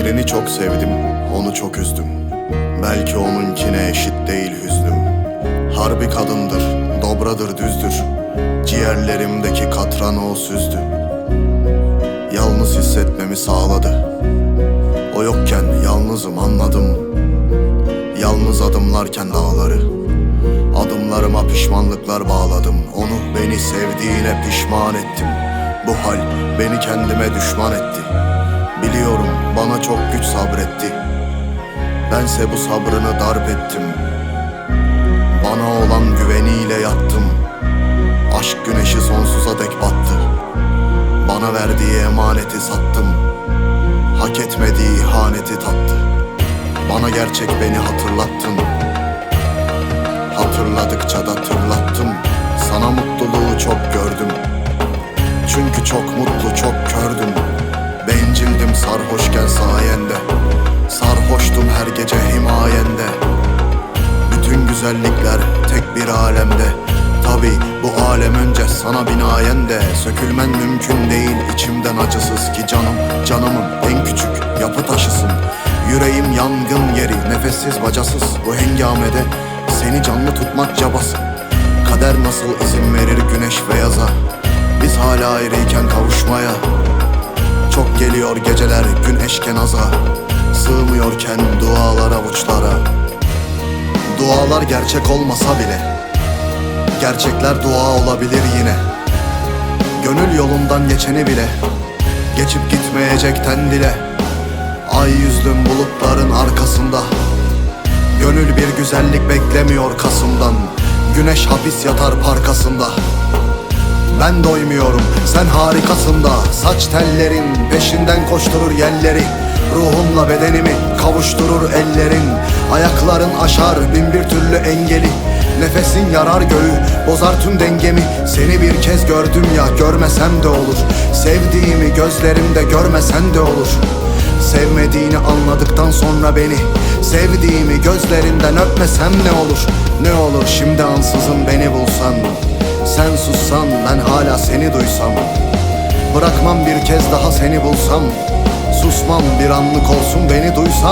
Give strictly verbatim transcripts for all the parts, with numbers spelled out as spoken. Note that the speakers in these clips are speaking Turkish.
Geleni çok sevdim, onu çok üzdüm. Belki onunkine eşit değil hüznüm. Harbi kadındır, dobradır, düzdür. Ciğerlerimdeki katranı o süzdü. Yalnız hissetmemi sağladı. O yokken yalnızım, anladım. Yalnız adımlarken dağları, adımlarıma pişmanlıklar bağladım. Onu beni sevdiğine pişman ettim. Bu hal beni kendime düşman etti. Biliyorum bana çok güç sabretti. Bense bu sabrını darp ettim. Bana olan güveniyle yattım. Aşk güneşi sonsuza dek battı. Bana verdiği emaneti sattım. Hak etmediği ihaneti tattı. Bana gerçek beni hatırlattın. Hatırladıkça da tırlattım. Sana mutluluğu çok gördüm. Çünkü çok mutlu, çok kördüm. Bencildim sarhoşken sayende. Sarhoştum her gece himayende. Bütün güzellikler tek bir alemde. Tabi bu alem önce sana binayende. Sökülmen mümkün değil içimden acısız ki canım. Canımın en küçük yapı taşısın. Yüreğim yangın yeri, nefessiz bacasız. Bu hengamede seni canlı tutmak cabası. Kader nasıl izin verir güneş ve yaza. Biz hala ayrıyken kavuşmaya. Çok geliyor geceler gün eşkenaza. Sığmıyorken dualar avuçlara. Dualar gerçek olmasa bile gerçekler dua olabilir yine. Gönül yolundan geçeni bile geçip gitmeyecekten dile. Ay yüzlüm bulutların arkasında. Gönül bir güzellik beklemiyor Kasım'dan. Güneş hapis yatar parkasında. Ben doymuyorum, sen harikasın da. Saç tellerin peşinden koşturur yelleri. Ruhumla bedenimi kavuşturur ellerin. Ayakların aşar bin bir türlü engeli. Nefesin yarar göğü, bozar tüm dengemi. Seni bir kez gördüm ya, görmesem de olur. Sevdiğimi gözlerimde görmesen de olur. Sevmediğini anladıktan sonra beni, sevdiğimi gözlerinden öpmesem ne olur? Ne olur şimdi ansızın beni bulsan. Sen sussan ben hala seni duysam. Bırakmam bir kez daha seni bulsam. Susmam bir anlık olsun beni duysan.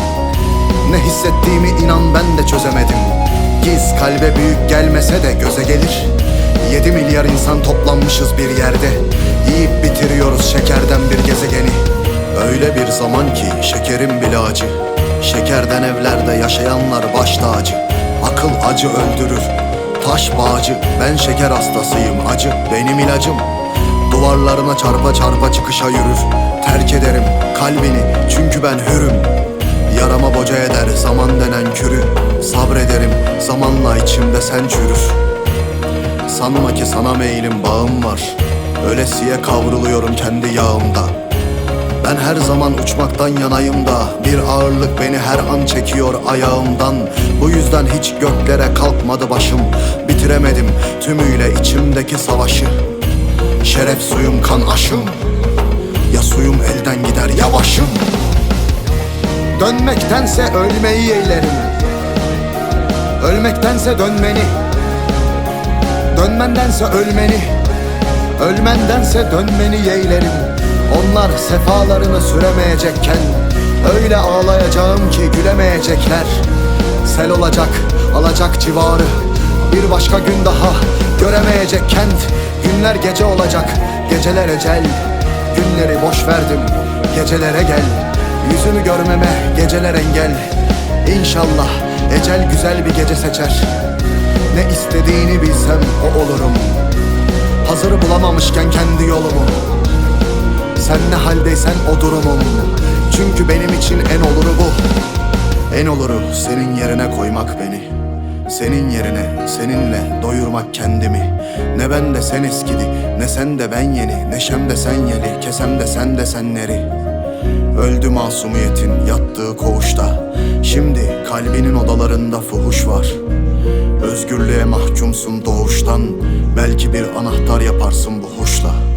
Ne hissettiğimi inan ben de çözemedim. Giz kalbe büyük gelmese de göze gelir. Yedi milyar insan toplanmışız bir yerde. Yiyip bitiriyoruz şekerden bir gezegeni. Öyle bir zaman ki şekerim bile acı. Şekerden evlerde yaşayanlar baş tacı. Akıl acı öldürür, taş bağcı. Ben şeker hastasıyım, acı benim ilacım. Duvarlarına çarpa çarpa çıkışa yürür. Terk ederim kalbini çünkü ben hürüm. Yarama boca eder zaman denen kürü. Sabrederim zamanla içimde sen çürür. Sanma ki sana meylim bağım var. Ölesiye kavruluyorum kendi yağımda. Ben her zaman uçmaktan yanayım da. Bir ağırlık beni her an çekiyor ayağımdan. Bu yüzden hiç göklere kalkmadı başım. Bitiremedim tümüyle içimdeki savaşı. Şeref suyum kan aşım. Ya suyum elden gider ya başım. Dönmektense ölmeyi yeğlerim. Ölmektense dönmeni. Dönmendense ölmeni. Ölmendense dönmeni yeğlerim. Onlar sefalarını süremeyecekken öyle ağlayacağım ki gülemeyecekler. Sel olacak, alacak civarı. Bir başka gün daha göremeyecek kent. Günler gece olacak, geceler ecel. Günleri boş verdim, gecelere gel. Yüzünü görmeme geceler engel. İnşallah ecel güzel bir gece seçer. Ne istediğini bilsem o olurum. Hazır bulamamışken kendi yolumu. Sen ne haldeysen o durumum. Çünkü benim için en oluru bu. En oluru senin yerine koymak beni. Senin yerine, seninle doyurmak kendimi. Ne ben de sen eskidi, ne sen de ben yeni. Neşem de sen yeli, kesem de sen de senleri. Öldü masumiyetin yattığı koğuşta. Şimdi kalbinin odalarında fuhuş var. Özgürlüğe mahkumsun doğuştan. Belki bir anahtar yaparsın bu huşla.